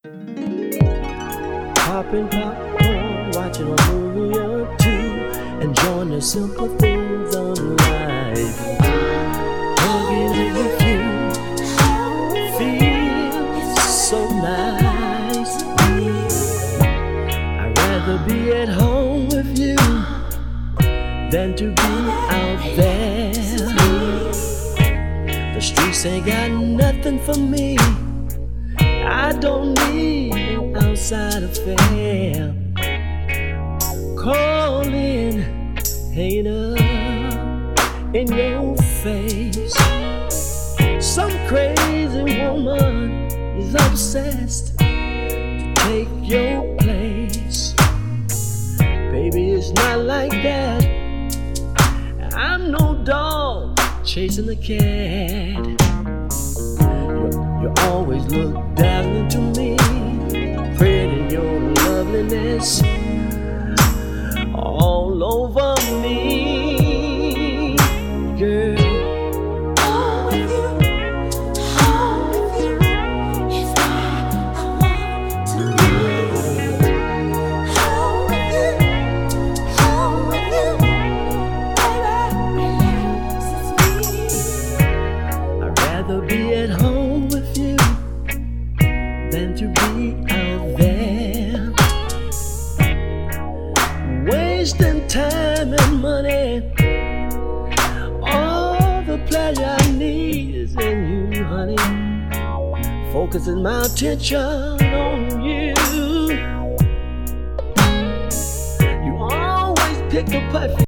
Popping popcorn, watching a movie or two, enjoying the simple things of life. Hugging it with you feels so nice. I'd rather be at home with you than to be out there. The streets ain't got nothing for me. I don't need an outside affair. Calling ain't up in your face. Some crazy woman is obsessed to take your place. Baby, it's not like that. I'm no dog chasing a cat. You always look down into me, spreading your loveliness all over me, girl. Home with you is where I want to be. Home with you, baby, relaxes me. I'd rather be at home with you than to be out there, wasting time and money. All the pleasure I need is in you, honey. Focusing my attention on you. You always pick the perfect